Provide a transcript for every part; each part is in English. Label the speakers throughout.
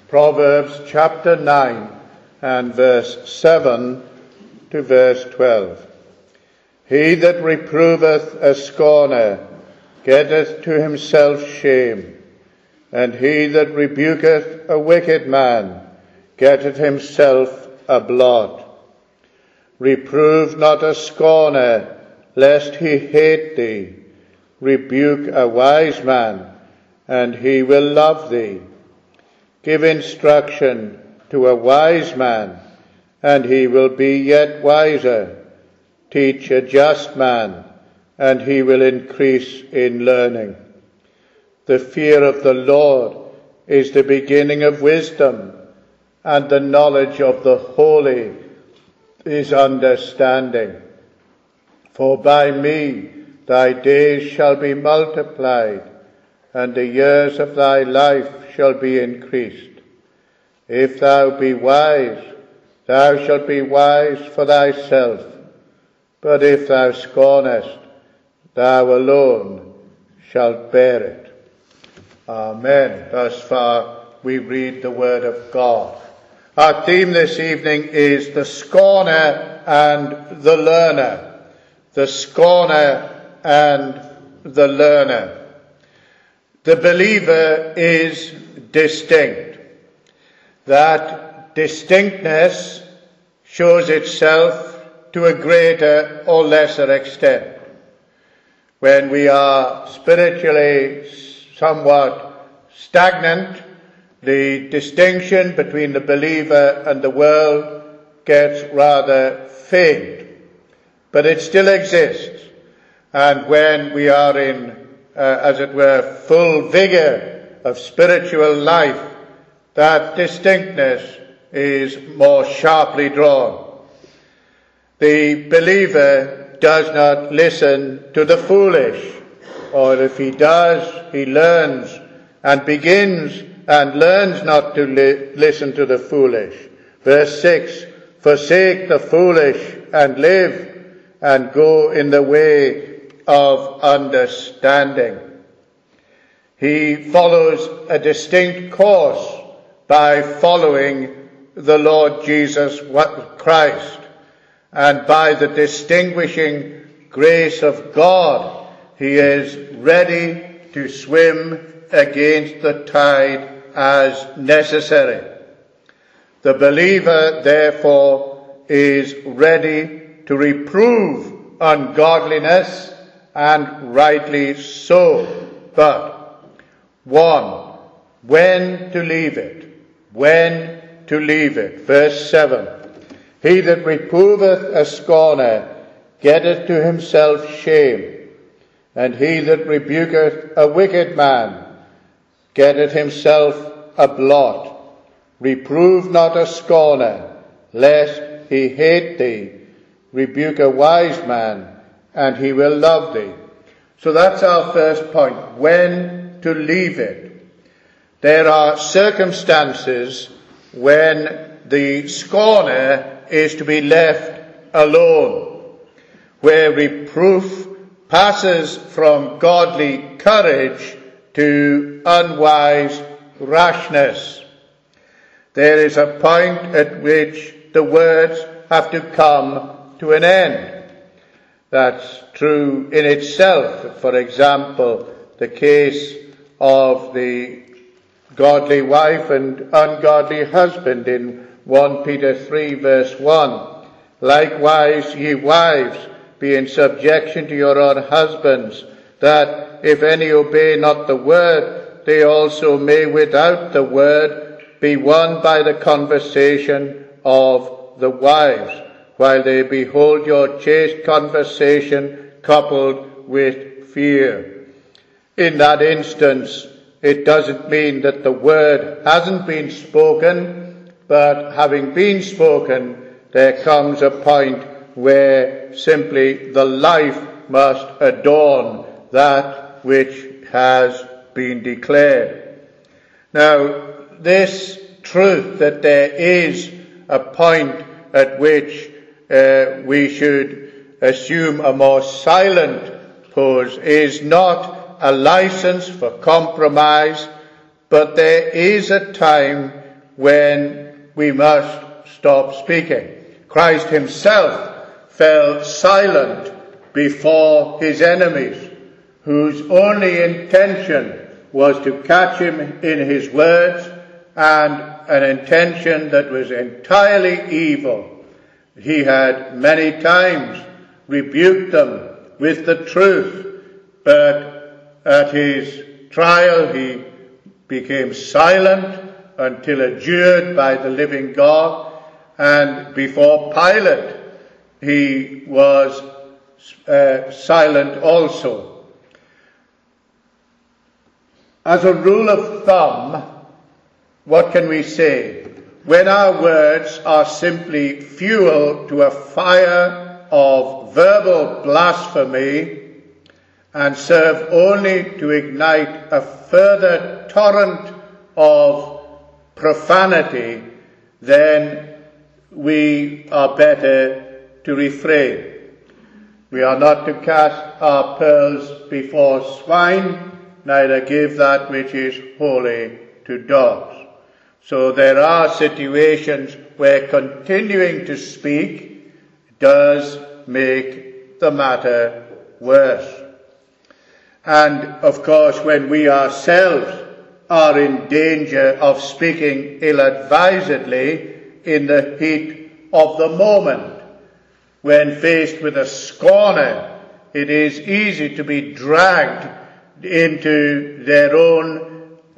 Speaker 1: Proverbs chapter 9 and verse 7 to verse 12. He that reproveth a scorner getteth to himself shame, and he that rebuketh a wicked man getteth himself a blot. Reprove not a scorner, lest he hate thee. Rebuke a wise man, and he will love thee. Give instruction to a wise man, and he will be yet wiser. Teach a just man, and he will increase in learning. The fear of the Lord is the beginning of wisdom, and the knowledge of the holy is understanding. For by me thy days shall be multiplied, and the years of thy life shall be increased. If thou be wise, thou shalt be wise for thyself. But if thou scornest, thou alone shalt bear it. Amen. Thus far we read the word of God. Our theme this evening is the scorner and the learner. The scorner and the learner. The believer is distinct. That distinctness shows itself to a greater or lesser extent. When we are spiritually somewhat stagnant, the distinction between the believer and the world gets rather faint. But it still exists. And when we are in, as it were, full vigor of spiritual life, that distinctness is more sharply drawn. The believer does not listen to the foolish, or if he does, he learns and begins and learns not to listen to the foolish. Verse 6, forsake the foolish and live, and go in the way of understanding. He follows a distinct course by following the Lord Jesus Christ, and by the distinguishing grace of God, he is ready to swim against the tide as necessary. The believer, therefore, is ready to reprove ungodliness, and rightly so. But, 1, when to leave it? When to leave it? Verse 7. He that reproveth a scorner getteth to himself shame, and he that rebuketh a wicked man getteth himself a blot. Reprove not a scorner, lest he hate thee. Rebuke a wise man, and he will love thee. So that's our first point, when to leave it. There are circumstances when the scorner is to be left alone, where reproof passes from godly courage to unwise rashness. There is a point at which the words have to come to an end. That's true in itself. For example, the case of the godly wife and ungodly husband in 1 Peter 3 verse 1. Likewise, ye wives, be in subjection to your own husbands, that if any obey not the word, they also may without the word be won by the conversation of the wives, while they behold your chaste conversation coupled with fear. In that instance, it doesn't mean that the word hasn't been spoken, but having been spoken, there comes a point where simply the life must adorn that which has been declared. Now, this truth that there is a point at which we should assume a more silent pose is not a license for compromise, but there is a time when we must stop speaking. Christ himself fell silent before his enemies, whose only intention was to catch him in his words, and an intention that was entirely evil. He had many times rebuked them with the truth, but at his trial he became silent until adjured by the living God, and before Pilate he was silent also. As a rule of thumb, what can we say? When our words are simply fuel to a fire of verbal blasphemy and serve only to ignite a further torrent of profanity, then we are better to refrain. We are not to cast our pearls before swine, neither give that which is holy to dogs. So there are situations where continuing to speak does make the matter worse. And of course, when we ourselves are in danger of speaking ill-advisedly in the heat of the moment, when faced with a scorner, it is easy to be dragged into their own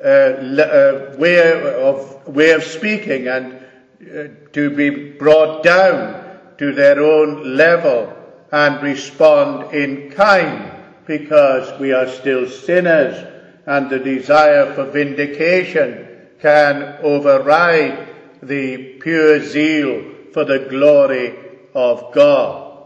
Speaker 1: way of speaking, and to be brought down to their own level and respond in kind, because we are still sinners and the desire for vindication can override the pure zeal for the glory of God.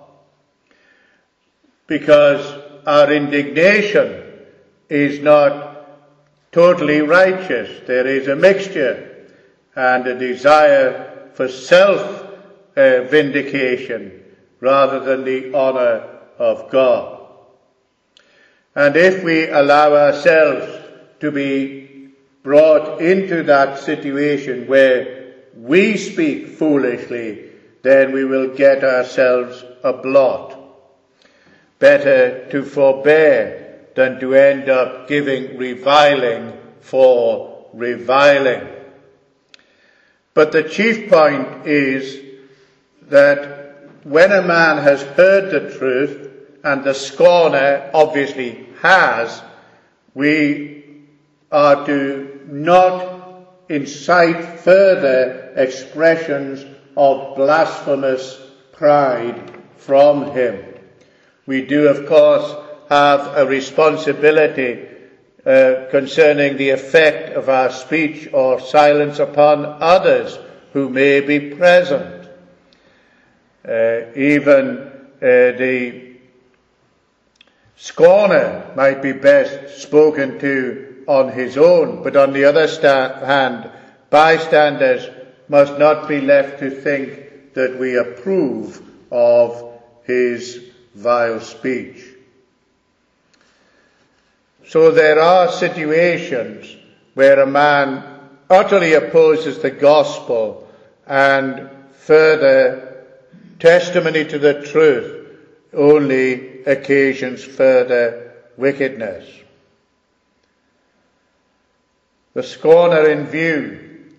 Speaker 1: Because our indignation is not totally righteous. There is a mixture and a desire for self-vindication rather than the honor of God. And if we allow ourselves to be brought into that situation where we speak foolishly, then we will get ourselves a blot. Better to forbear than to end up giving reviling for reviling. But the chief point is that when a man has heard the truth, and the scorner obviously has, we are to not incite further expressions of blasphemous pride from him. We do, of course, have a responsibility concerning the effect of our speech or silence upon others who may be present. Even the scorner might be best spoken to on his own, but on the other hand, bystanders must not be left to think that we approve of his vile speech. So there are situations where a man utterly opposes the gospel and further testimony to the truth only occasions further wickedness. The scorner in view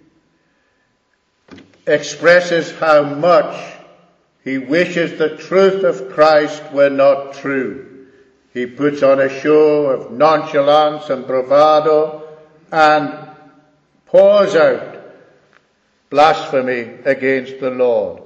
Speaker 1: expresses how much he wishes the truth of Christ were not true. He puts on a show of nonchalance and bravado and pours out blasphemy against the Lord.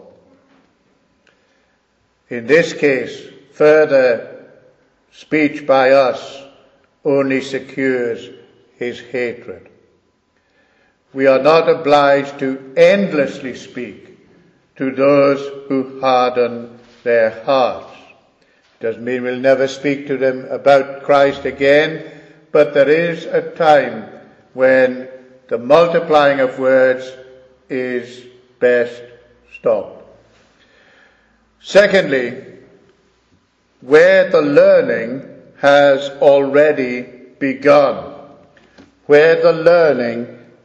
Speaker 1: In this case, further speech by us only secures his hatred. We are not obliged to endlessly speak to those who harden their hearts. Doesn't mean we'll never speak to them about Christ again, but there is a time when the multiplying of words is best stopped. Secondly, where the learning has already begun. Where the learning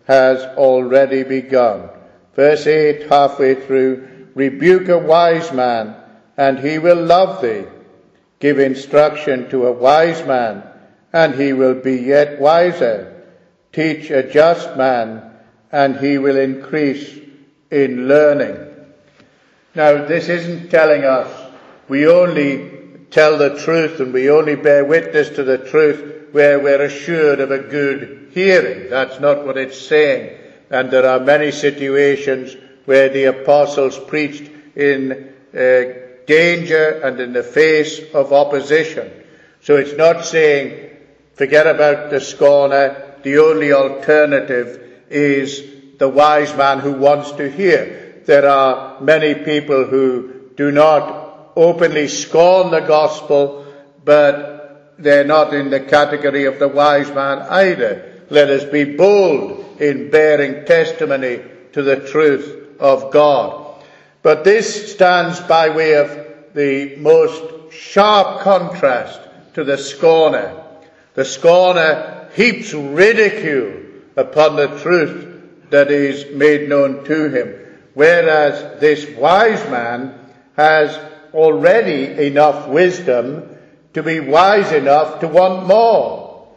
Speaker 1: has already begun. Verse 8, halfway through, rebuke a wise man, and he will love thee. Give instruction to a wise man, and he will be yet wiser. Teach a just man, and he will increase in learning. Now, this isn't telling us we only tell the truth and we only bear witness to the truth where we're assured of a good hearing. That's not what it's saying. And there are many situations where the apostles preached in danger and in the face of opposition. So it's not saying, forget about the scorner, the only alternative is the wise man who wants to hear. There are many people who do not openly scorn the gospel, but they're not in the category of the wise man either. Let us be bold in bearing testimony to the truth of God. But this stands by way of the most sharp contrast to the scorner. The scorner heaps ridicule upon the truth that is made known to him, whereas this wise man has already enough wisdom to be wise enough to want more.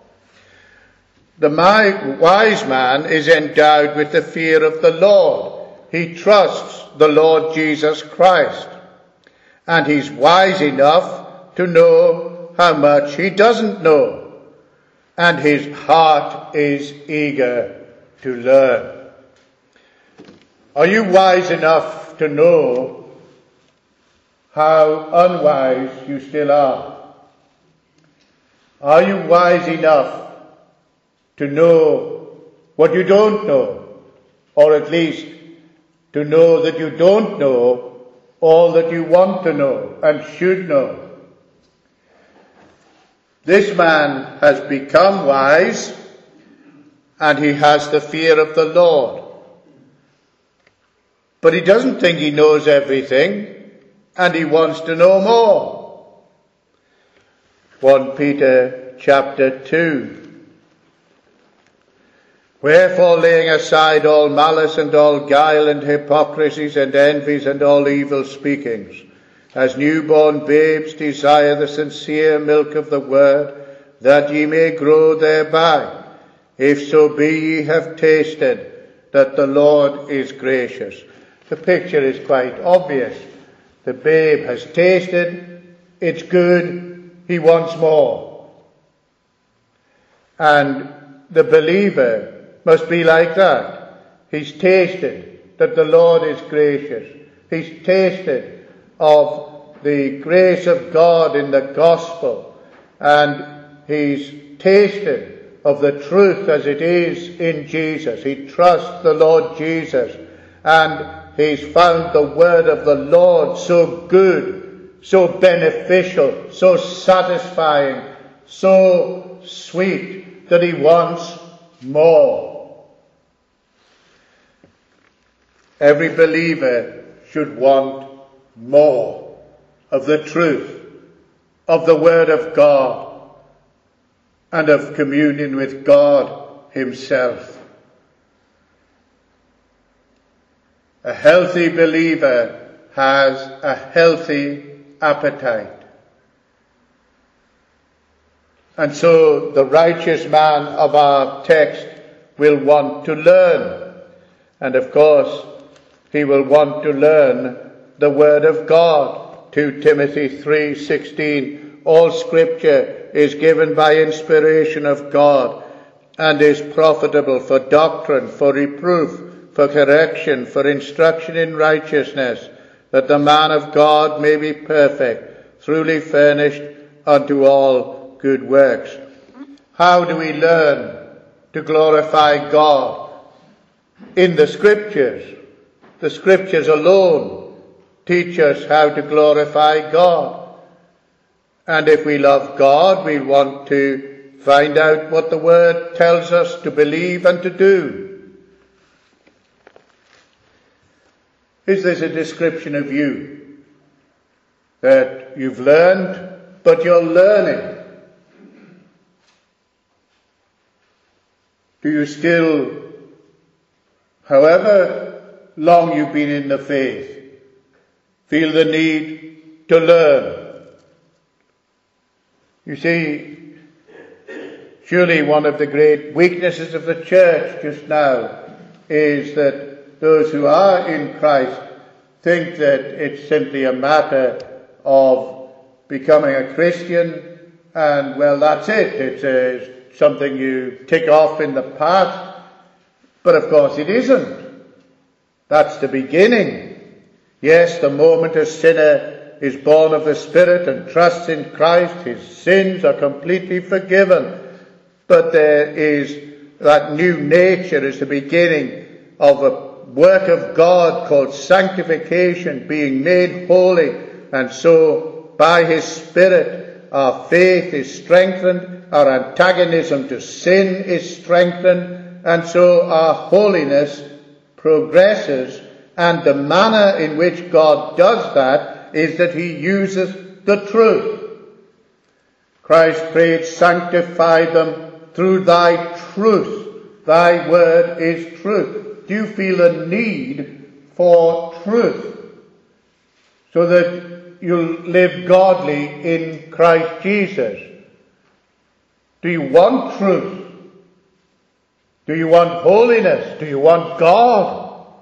Speaker 1: The wise man is endowed with the fear of the Lord. He trusts the Lord Jesus Christ. And he's wise enough to know how much he doesn't know. And his heart is eager to learn. Are you wise enough to know how unwise you still are? Are you wise enough to know what you don't know, or at least to know that you don't know all that you want to know and should know? This man has become wise, and he has the fear of the Lord. But he doesn't think he knows everything, and he wants to know more. 1 Peter chapter 2. Wherefore, laying aside all malice and all guile and hypocrisies and envies and all evil speakings, as newborn babes desire the sincere milk of the word, that ye may grow thereby, if so be ye have tasted that the Lord is gracious. The picture is quite obvious. The babe has tasted, it's good, he wants more. And the believer must be like that. He's tasted that the Lord is gracious. He's tasted of the grace of God in the gospel, and he's tasted of the truth as it is in Jesus. He trusts the Lord Jesus, and he's found the word of the Lord so good, so beneficial, so satisfying, so sweet, that he wants more. Every believer should want more of the truth, of the word of God, and of communion with God himself. A healthy believer has a healthy appetite. And so the righteous man of our text will want to learn. And of course, he will want to learn the word of God. 2 Timothy 3:16, all scripture is given by inspiration of God and is profitable for doctrine, for reproof, for correction, for instruction in righteousness, that the man of God may be perfect, truly furnished unto all good works. How do we learn to glorify God? In the Scriptures. The Scriptures alone teach us how to glorify God. And if we love God, we want to find out what the Word tells us to believe and to do. Is this a description of you? That you've learned, but you're learning? Do you still however long you've been in the faith, feel the need to learn. You see, surely one of the great weaknesses of the church just now is that those who are in Christ think that it's simply a matter of becoming a Christian and, well, that's it. It's something you tick off in the past. But of course it isn't. That's the beginning. Yes, the moment a sinner is born of the Spirit and trusts in Christ, his sins are completely forgiven. But there is that new nature is the beginning of a work of God called sanctification, being made holy, and so by his Spirit our faith is strengthened, our antagonism to sin is strengthened, and so our holiness progresses. And the manner in which God does that is that he uses the truth. Christ prayed, sanctify them through thy truth. Thy word is truth. Do you feel a need for truth so that you'll live godly in Christ Jesus? Do you want truth? Do you want holiness? Do you want God?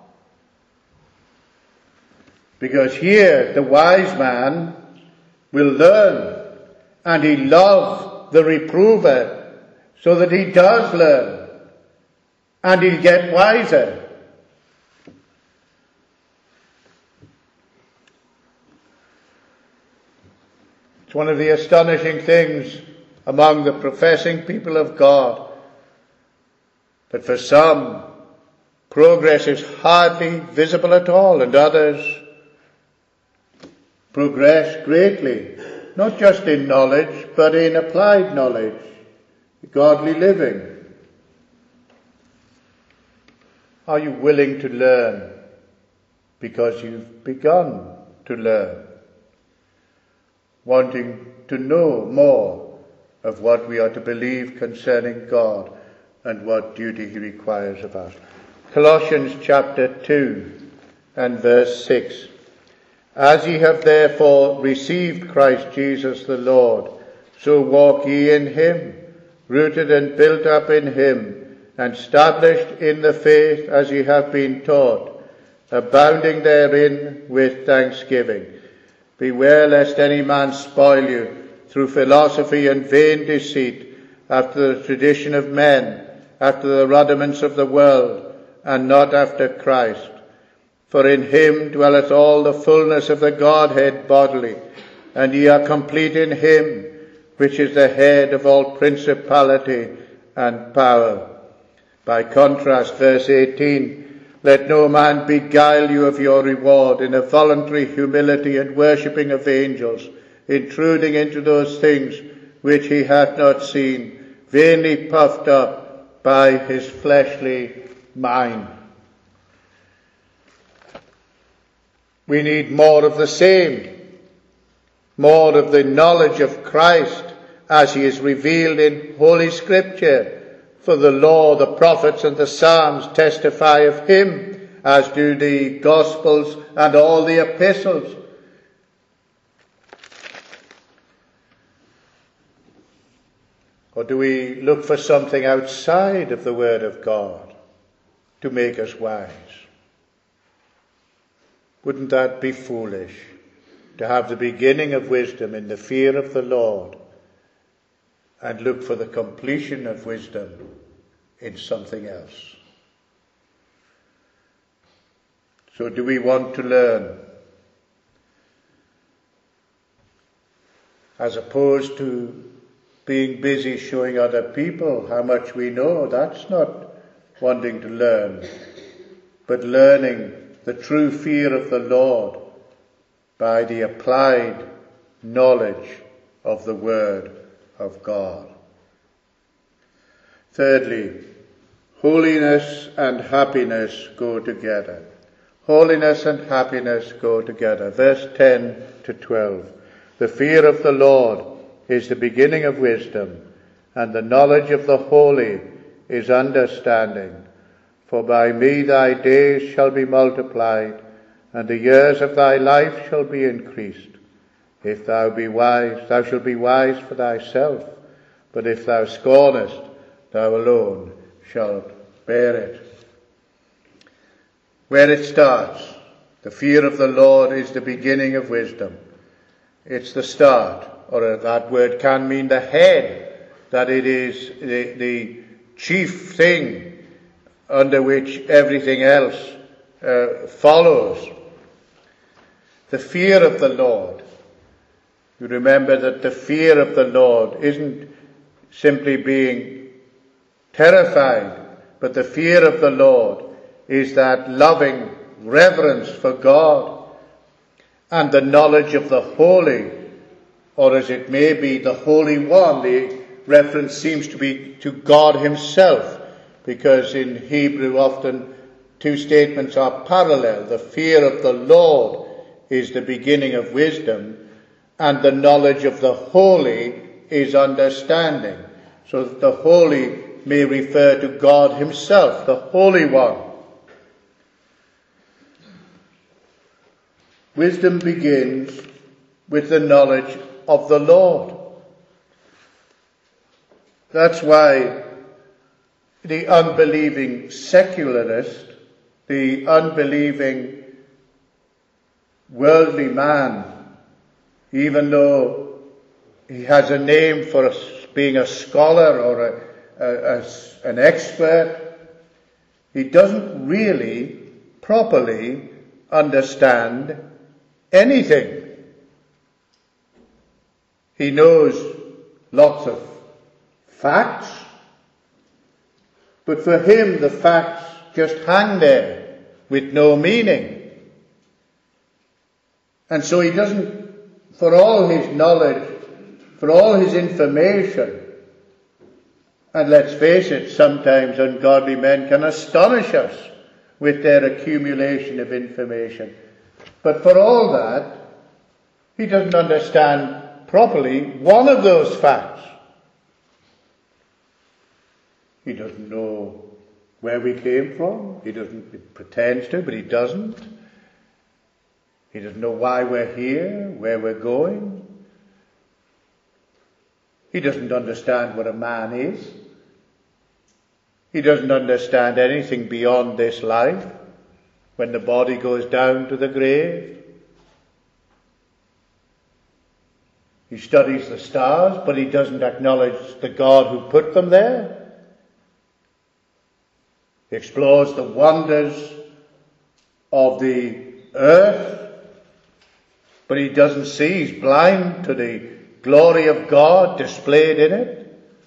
Speaker 1: Because here the wise man will learn, and he loves the reprover so that he does learn, and he'll get wiser. It's one of the astonishing things among the professing people of God that for some progress is hardly visible at all, and others progress greatly, not just in knowledge, but in applied knowledge, godly living. Are you willing to learn because you've begun to learn? Wanting to know more of what we are to believe concerning God and what duty he requires of us. Colossians chapter 2 and verse 6. As ye have therefore received Christ Jesus the Lord, so walk ye in him, rooted and built up in him, and established in the faith as ye have been taught, abounding therein with thanksgiving. Beware lest any man spoil you through philosophy and vain deceit, after the tradition of men, after the rudiments of the world, and not after Christ. For in him dwelleth all the fullness of the Godhead bodily, and ye are complete in him, which is the head of all principality and power. By contrast, verse 18, let no man beguile you of your reward in a voluntary humility and worshipping of angels, intruding into those things which he hath not seen, vainly puffed up by his fleshly mind. We need more of the same, more of the knowledge of Christ as he is revealed in Holy Scripture. For the law, the prophets and the Psalms testify of him, as do the Gospels and all the epistles. Or do we look for something outside of the Word of God to make us wise? Wouldn't that be foolish, to have the beginning of wisdom in the fear of the Lord and look for the completion of wisdom in something else? So do we want to learn? As opposed to being busy showing other people how much we know, that's not wanting to learn, but learning the true fear of the Lord by the applied knowledge of the Word of God. Thirdly, holiness and happiness go together. Holiness and happiness go together. Verse 10 to 12. The fear of the Lord is the beginning of wisdom, and the knowledge of the holy is understanding. For by me thy days shall be multiplied, and the years of thy life shall be increased. If thou be wise, thou shalt be wise for thyself, but if thou scornest, thou alone shalt bear it. Where it starts, the fear of the Lord is the beginning of wisdom. It's the start, or that word can mean the head, that it is the chief thing under which everything else follows. The fear of the Lord. You remember that the fear of the Lord isn't simply being terrified, but the fear of the Lord is that loving reverence for God and the knowledge of the Holy, or as it may be, the Holy One. The reference seems to be to God himself, because in Hebrew often two statements are parallel. The fear of the Lord is the beginning of wisdom, and the knowledge of the Holy is understanding. So that the Holy may refer to God himself, the Holy One. Wisdom begins with the knowledge of the Lord. That's why the unbelieving secularist, the unbelieving worldly man, even though he has a name for being a scholar or an expert, he doesn't really properly understand anything. He knows lots of facts, but for him the facts just hang there with no meaning. And so he doesn't, for all his knowledge, for all his information, and let's face it, sometimes ungodly men can astonish us with their accumulation of information. But for all that, he doesn't understand properly one of those facts. He doesn't know where we came from. He pretends to, but he doesn't. He doesn't know why we're here, where we're going. He doesn't understand what a man is. He doesn't understand anything beyond this life, when the body goes down to the grave. He studies the stars, but he doesn't acknowledge the God who put them there. He explores the wonders of the earth, but he doesn't see. He's blind to the glory of God displayed in it.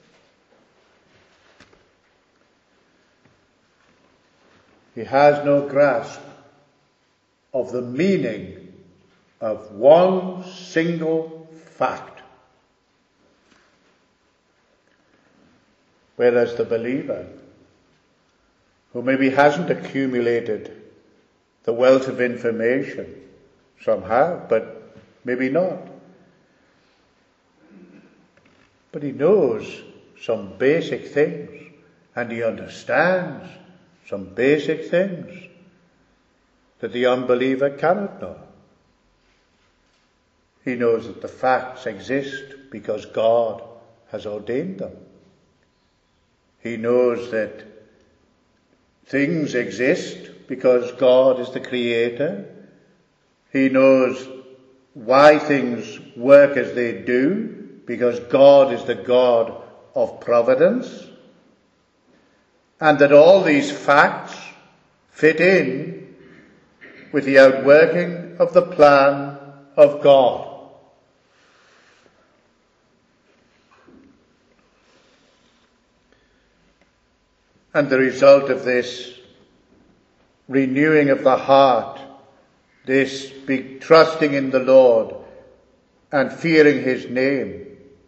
Speaker 1: He has no grasp of the meaning of one single fact. Whereas the believer, who maybe hasn't accumulated the wealth of information, some have, but maybe not, but he knows some basic things, and he understands some basic things that the unbeliever cannot know. He knows that the facts exist because God has ordained them. He knows that things exist because God is the creator. He knows why things work as they do because God is the God of providence. And that all these facts fit in with the outworking of the plan of God. And the result of this renewing of the heart, this big trusting in the Lord and fearing his name,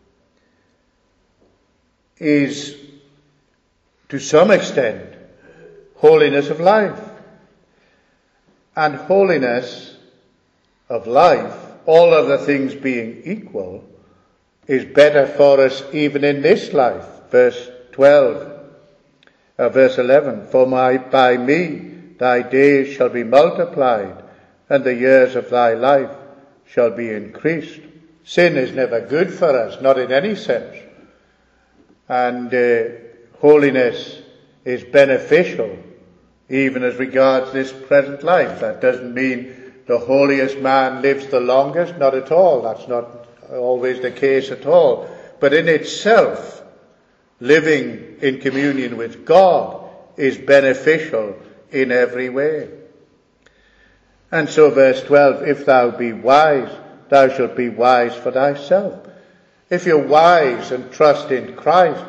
Speaker 1: is to some extent holiness of life. And holiness of life, all other things being equal, is better for us even in this life. Verse 12. Verse 11, for by me thy days shall be multiplied, and the years of thy life shall be increased. Sin is never good for us, not in any sense. And holiness is beneficial, even as regards this present life. That doesn't mean the holiest man lives the longest, not at all. That's not always the case at all. But in itself, living in communion with God is beneficial in every way. And so verse 12, if thou be wise, thou shalt be wise for thyself. If you're wise and trust in Christ,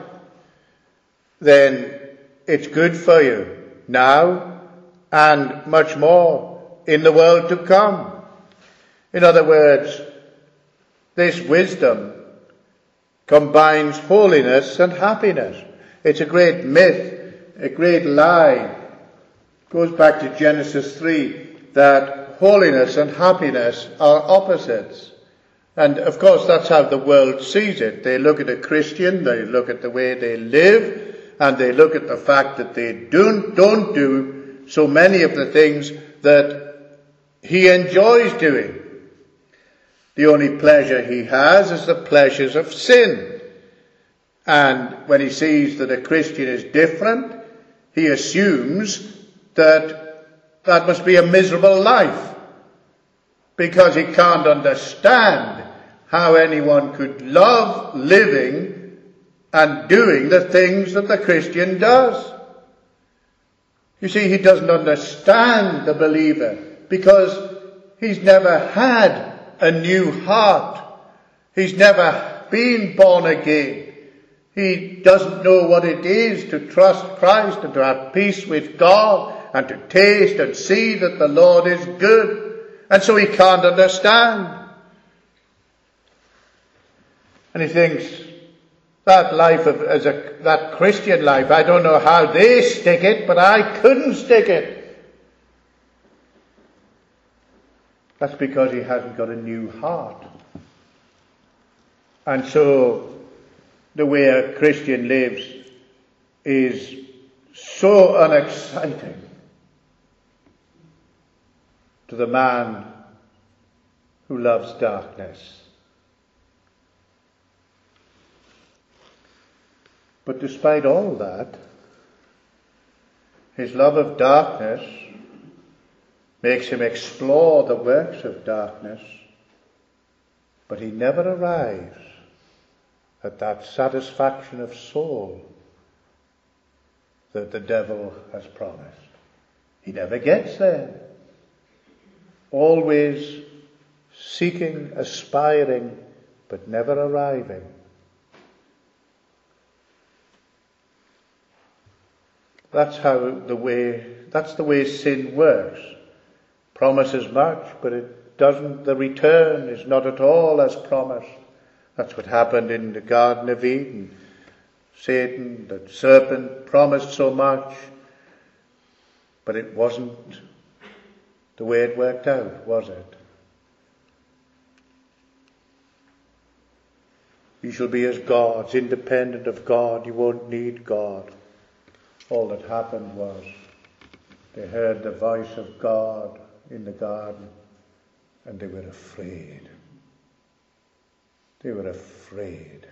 Speaker 1: then it's good for you now and much more in the world to come. In other words, this wisdom combines holiness and happiness. It's a great myth, a great lie. It goes back to Genesis 3, that holiness and happiness are opposites. And of course that's how the world sees it. They look at a Christian, they look at the way they live, and they look at the fact that they don't do so many of the things that he enjoys doing. The only pleasure he has is the pleasures of sin. And when he sees that a Christian is different, he assumes that that must be a miserable life, because he can't understand how anyone could love living and doing the things that the Christian does. You see, he doesn't understand the believer because he's never had a new heart. He's never been born again. He doesn't know what it is to trust Christ and to have peace with God and to taste and see that the Lord is good. And so he can't understand. And he thinks, that life that Christian life, I don't know how they stick it, but I couldn't stick it. That's because he hasn't got a new heart. And so the way a Christian lives is so unexciting to the man who loves darkness. But despite all that, his love of darkness makes him explore the works of darkness, but he never arrives at that satisfaction of soul that the devil has promised. He never gets there. Always seeking, aspiring, but never arriving. That's the way sin works. Promises much, but it doesn't, the return is not at all as promised. That's what happened in the Garden of Eden. Satan, the serpent, promised so much, but it wasn't the way it worked out, was it? You shall be as gods, independent of God. You won't need God. All that happened was they heard the voice of God in the garden, and they were afraid. They were afraid.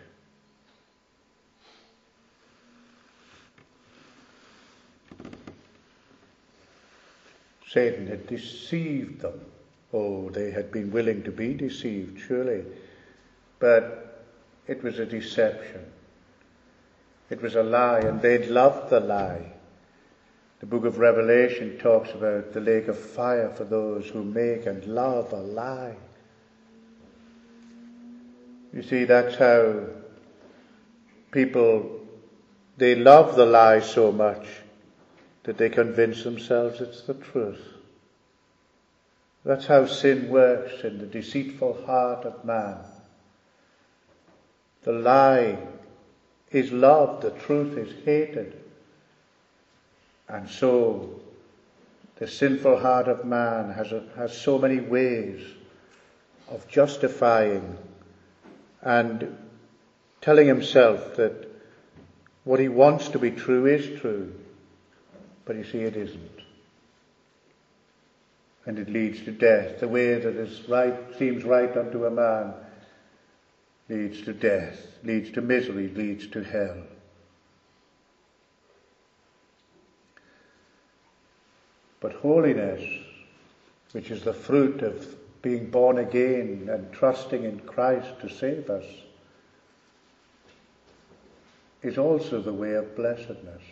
Speaker 1: Satan had deceived them. Oh, they had been willing to be deceived, surely. But it was a deception. It was a lie, and they'd loved the lie. The book of Revelation talks about the lake of fire for those who make and love a lie. You see, that's how people, they love the lie so much that they convince themselves it's the truth. That's how sin works in the deceitful heart of man. The lie is loved, the truth is hated. And so the sinful heart of man has so many ways of justifying and telling himself that what he wants to be true is true. But you see, it isn't. And it leads to death. The way that is right, seems right unto a man, leads to death, leads to misery, leads to hell. But holiness, which is the fruit of being born again and trusting in Christ to save us, is also the way of blessedness.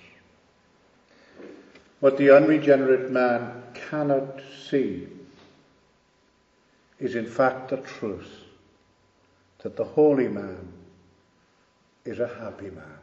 Speaker 1: What the unregenerate man cannot see is in fact the truth that the holy man is a happy man.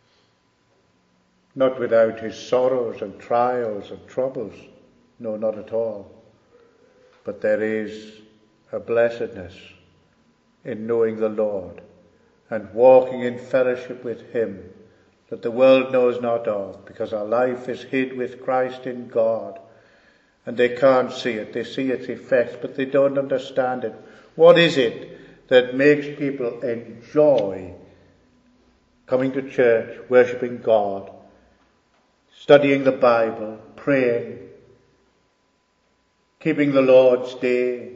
Speaker 1: Not without his sorrows and trials and troubles. No, not at all. But there is a blessedness in knowing the Lord and walking in fellowship with him that the world knows not of, because our life is hid with Christ in God. And they can't see it. They see its effects, but they don't understand it. What is it that makes people enjoy coming to church, worshipping God, studying the Bible, praying, keeping the Lord's Day,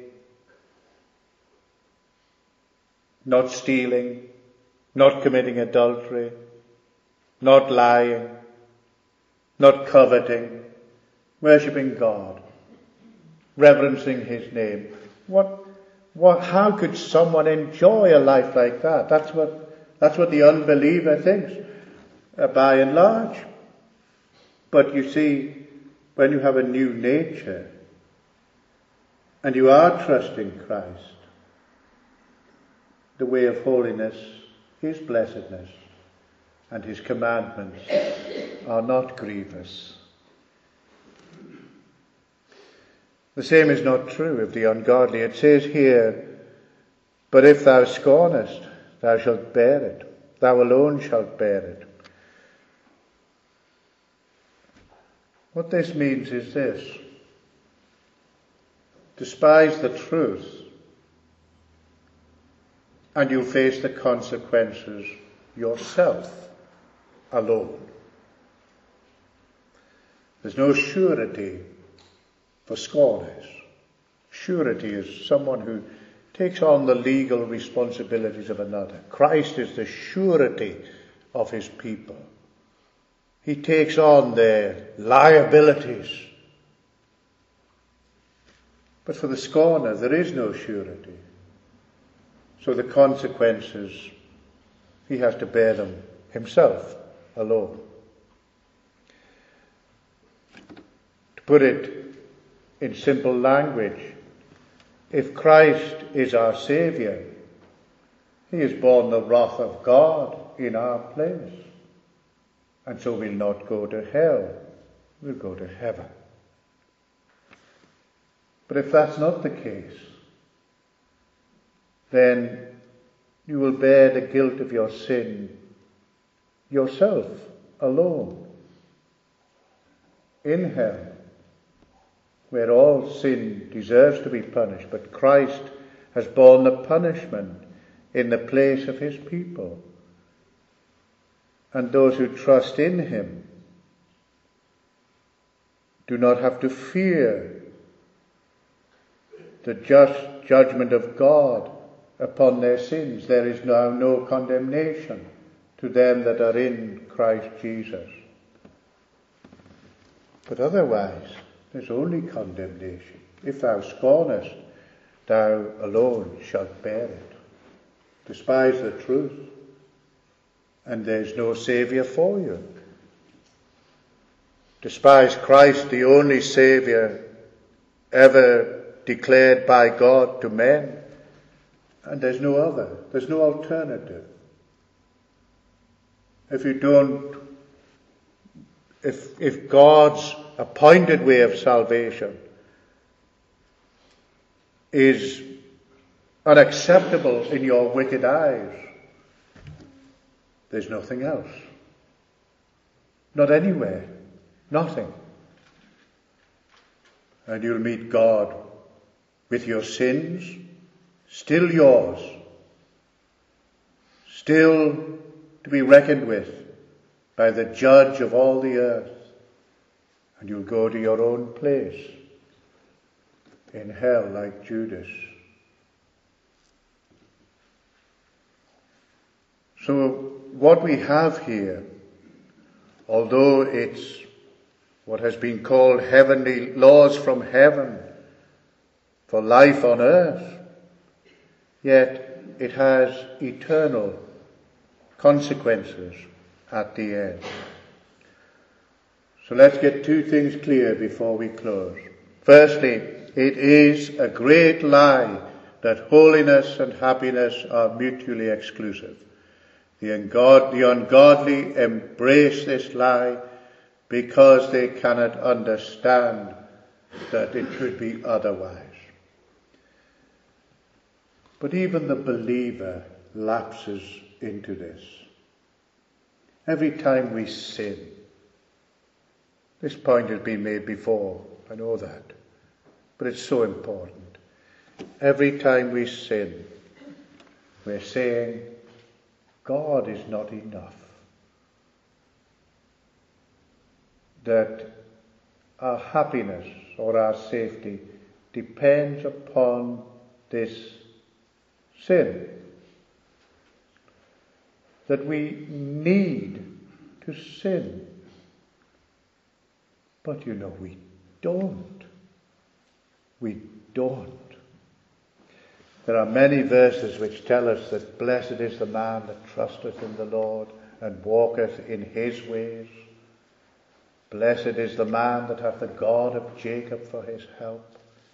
Speaker 1: not stealing, not committing adultery, not lying, not coveting, worshipping God, reverencing his name? How could someone enjoy a life like that? That's what the unbeliever thinks, by and large. But you see, when you have a new nature, and you are trusting Christ, the way of holiness is blessedness, and his commandments are not grievous. The same is not true of the ungodly. It says here, but if thou scornest, thou shalt bear it. Thou alone shalt bear it. What this means is this: despise the truth, and you face the consequences yourself alone. There's no surety for scorners. Surety is someone who takes on the legal responsibilities of another. Christ is the surety of his people. He takes on their liabilities. But for the scorner, there is no surety. So the consequences, he has to bear them himself alone. To put it in simple language, if Christ is our Saviour, he has borne the wrath of God in our place. And so we'll not go to hell, we'll go to heaven. But if that's not the case, then you will bear the guilt of your sin yourself, alone, in hell, where all sin deserves to be punished, but Christ has borne the punishment in the place of his people. And those who trust in him do not have to fear the just judgment of God upon their sins. There is now no condemnation to them that are in Christ Jesus. But otherwise, there's only condemnation. If thou scornest, thou alone shalt bear it. Despise the truth, and there's no Saviour for you. Despise Christ, the only Saviour ever declared by God to men, and there's no other. There's no alternative. If God's appointed way of salvation is unacceptable in your wicked eyes, there's nothing else. Not anywhere. Nothing. And you'll meet God with your sins still yours, still to be reckoned with by the judge of all the earth. and you'll go to your own place in hell like Judas. So what we have here, although it's what has been called heavenly laws from heaven for life on earth, yet it has eternal consequences at the end. So let's get two things clear before we close. Firstly, it is a great lie that holiness and happiness are mutually exclusive. The ungodly embrace this lie because they cannot understand that it could be otherwise. But even the believer lapses into this. Every time we sin, this point has been made before, I know that, but it's so important. Every time we sin, we're saying, God is not enough. That our happiness or our safety depends upon this sin. That we need to sin. But we don't. We don't. There are many verses which tell us that blessed is the man that trusteth in the Lord and walketh in his ways. Blessed is the man that hath the God of Jacob for his help.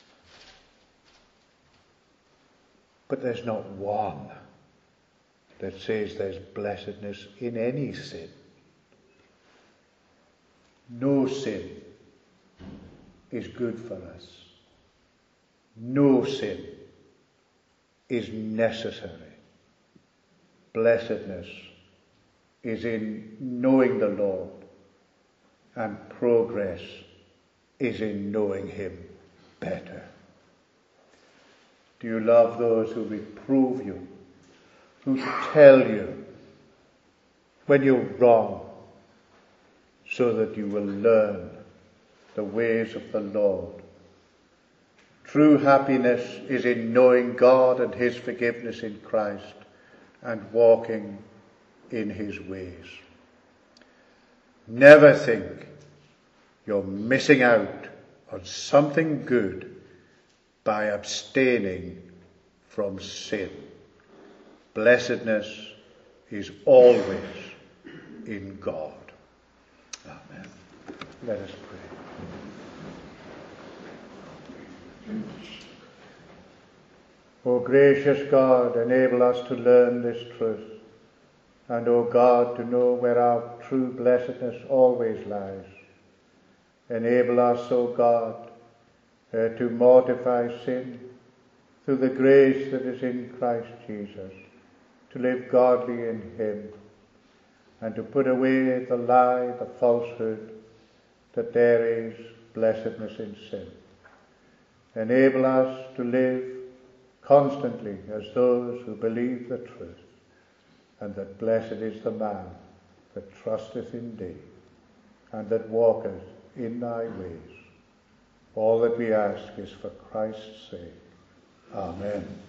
Speaker 1: But there's not one that says there's blessedness in any sin. No sin is good for us. No sin is necessary. Blessedness is in knowing the Lord, and progress is in knowing him better. Do you love those who reprove you, who tell you when you're wrong, so that you will learn the ways of the Lord? True happiness is in knowing God and his forgiveness in Christ and walking in his ways. Never think you're missing out on something good by abstaining from sin. Blessedness is always in God. Amen. Let us pray. O gracious God, enable us to learn this truth, and, O God, to know where our true blessedness always lies. Enable us, O God, to mortify sin through the grace that is in Christ Jesus, to live godly in him, and to put away the lie, the falsehood, that there is blessedness in sin. Enable us to live constantly as those who believe the truth, and that blessed is the man that trusteth in thee, and that walketh in thy ways. All that we ask is for Christ's sake. Amen.